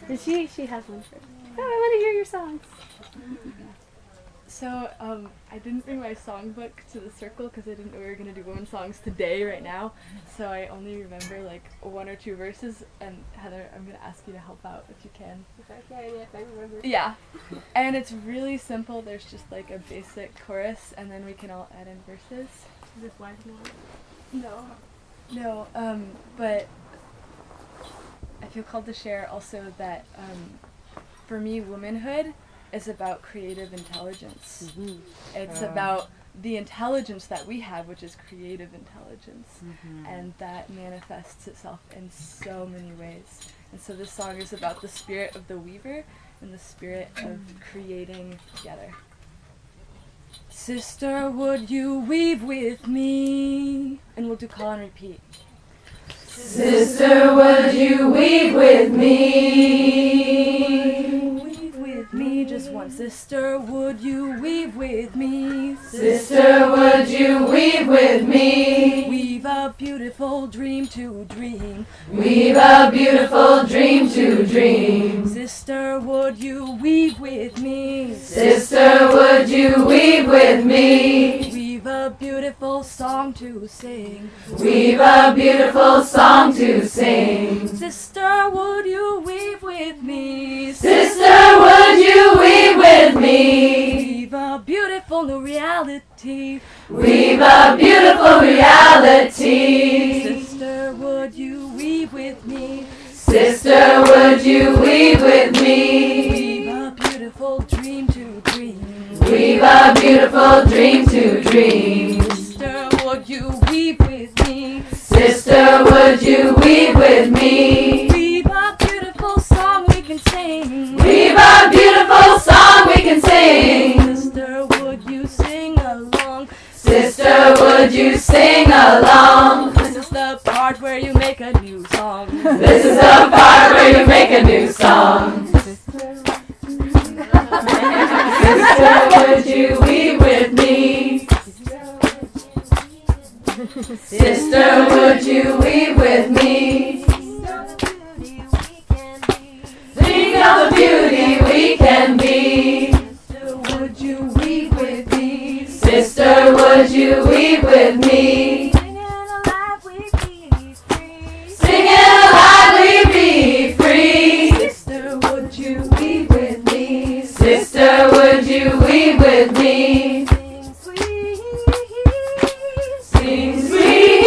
And she has one for. Oh, I want to hear your songs. So, I didn't bring my songbook to the circle because I didn't know we were going to do women's songs today, right now. So I only remember like 1 or 2 verses, and Heather, I'm going to ask you to help out if you can. If I can, if I remember. Yeah. And it's really simple. There's just like a basic chorus, and then we can all add in verses. Is this wise now? No, but I feel called to share also that for me, womanhood is about creative intelligence. Mm-hmm. It's about the intelligence that we have, which is creative intelligence, and that manifests itself in so many ways. And so this song is about the spirit of the weaver and the spirit of creating together. Sister, would you weave with me? And we'll do call and repeat. Sister, would you weave with me? Weave with me, just one. Sister, would you weave with me? Sister, would you weave with me? Weave a beautiful dream to dream. Weave a beautiful dream to dream. Sister, would you weave with me? Sister, would you weave with me? Weave a beautiful song to sing. Weave a beautiful song to sing. Sister, would you weave with me? Sister, would you weave with me? Weave a beautiful new reality. Weave a beautiful reality. Sister, would you weave with me? Sister, would you weave with me? Weave a beautiful dream to dream. Weave a beautiful dream to dream. Sister, would you weave with me? Sister, would you weave with me? Weave a beautiful song we can sing. Weave a beautiful song we can sing. Sister, would you sing along? Sister, would you sing along? This is the part where you make a new song. This is the part where you make a new song. Sister, would you weave with me? Sister, would you weave with me? Think of the beauty we can be. Sister, would you weave with me? Sister, would you weave with me? Singing alive we be free. Singing alive we be free. Sister, would you weave with me? Sister, would you weave with me? Sing sweet. Sing sweet.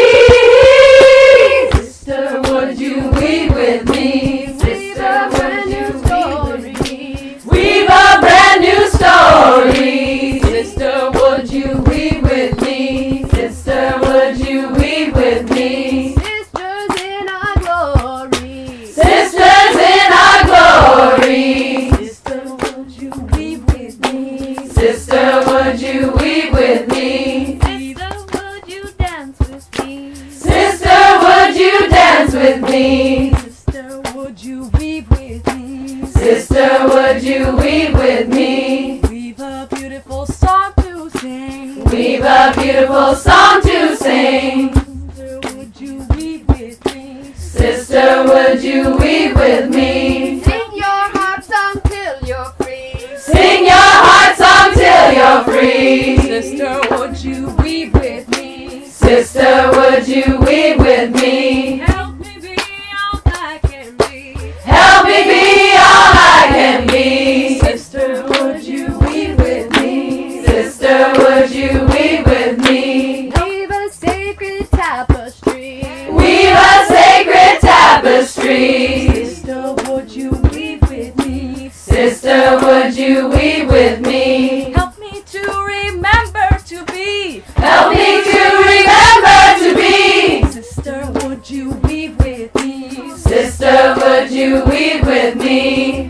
Sister, would you weave with me? Sister, would you weave with me? Weave a brand new story. Sister, would you weave with me? Sister, would you weave with me? Sisters in our glory. Sisters in our glory. Sister, would you weave with me? Sister, would you weave with me? Sister, would you dance with me? Sister, would you dance with me? Sister, would you weave with me? Sister, would you weave with me? Weave a beautiful song to sing. We've a beautiful song to sing. Sister, would you weave with me? Sister, would you weave with me? Sing your heart song till you're free. Sing your heart song till you're free. Sister, would you weave with me? Sister, would you weave with me? Help me be all I can be. Help me be all I can be. Sister, would you weave with me? Sister, would you weave with me? Weave a sacred tapestry. Weave a sacred tapestry. Sister, would you weave with me? Sister, would you weave with me? Help me to remember to be. Help me to remember to be. Sister, would you weave with me? Sister, would you weave with me?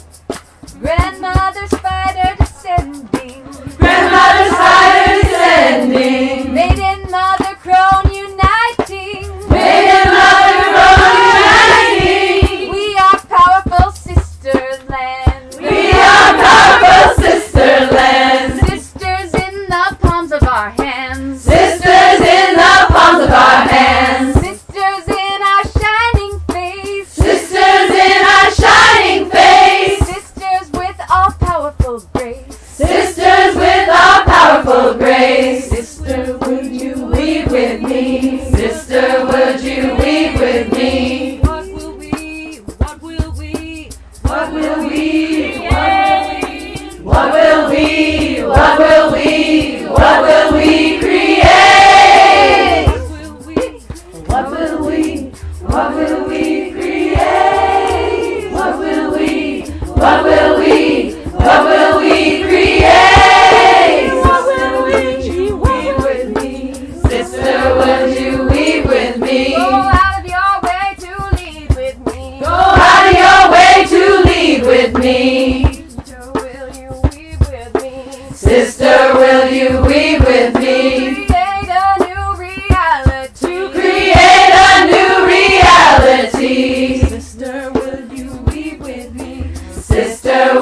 Grandmother spider descending. Grandmother spider descending. Maiden mother crone uniting. Maiden mother crone uniting. We are powerful sister land. We are powerful sister land. Sisters in the palms of our hands. Sisters in the palms of our hands. Sisters in our shining face. Sisters in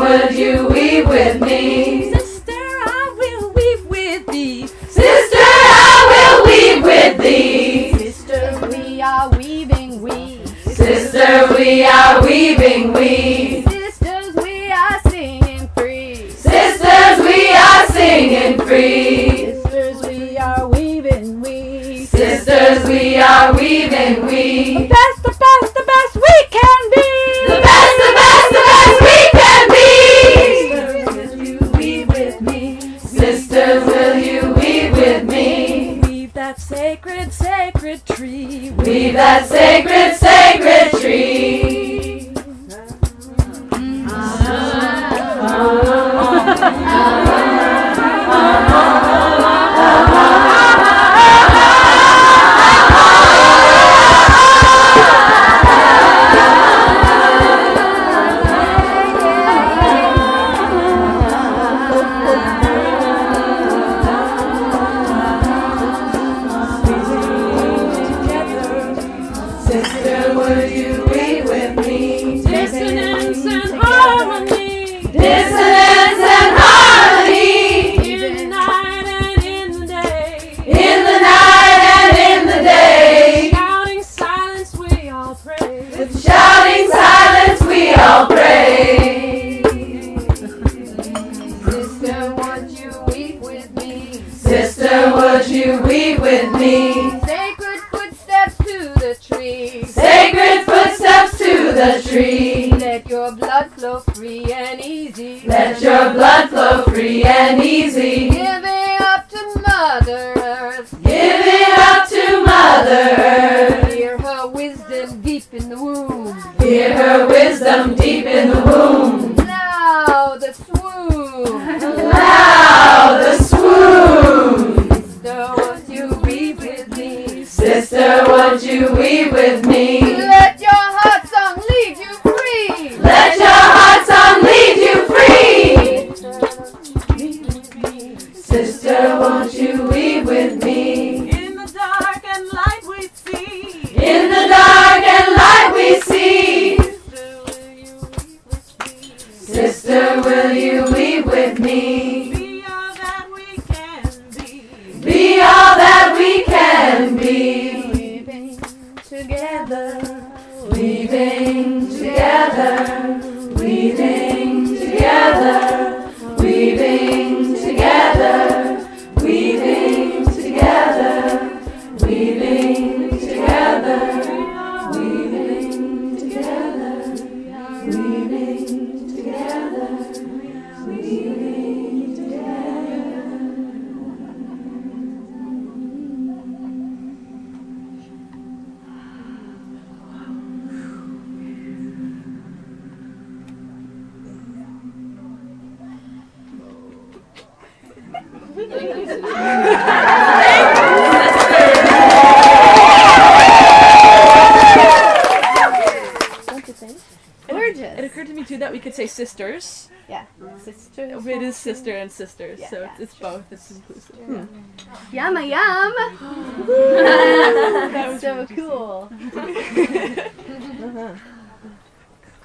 would you weave with me? Sister, I will weave with thee. Sister, I will weave with thee. Sister, we are weaving we. Sister, we are weaving we. Sisters, we are singing free. Sisters, we are singing free. Sisters, we are weaving we. Sisters, we are weaving we. The best we can be. The best we can be. Sisters, will you weave with me? Sisters, will you weave with me? Weave that sacred, sacred tree. Weave that sacred, sacred tree. Sister, will you weave with me? Dissonance and harmony. Dissonance and harmony. In the night and in the day. In the night and in the day. Shouting silence we all pray. With shouting silence we all pray. Sister, would you weave with me? Sister, would you weave with me? Sacred footsteps to the tree. Sacred footsteps to the tree. Let your blood flow free and easy. Let your blood flow free and easy. Giving up to Mother Earth. Giving up to Mother Earth. Hear her wisdom deep in the womb. Hear her wisdom deep in the womb. Now the swoon. Now the swoon. Sister, would you weave with me? Sister, would you weave with me? Let your heart song lead you free. Let your heart song lead you free. Sister, won't you weave with me? In the dark and light we see. In the dark and light we see. Sister, will you weave with me? Be all that we can be. Be all that we can be. Weaving together. Weaving together. Weaving together. Weaving together. Weaving together. Weaving together. Weaving together. Weaving together. Weaving together. It occurred to me too that we could say sisters. Yeah. Sisters. It is sister and sisters, Yeah, so yeah, it's both. It's inclusive. Yum yum. That was So really juicy. cool.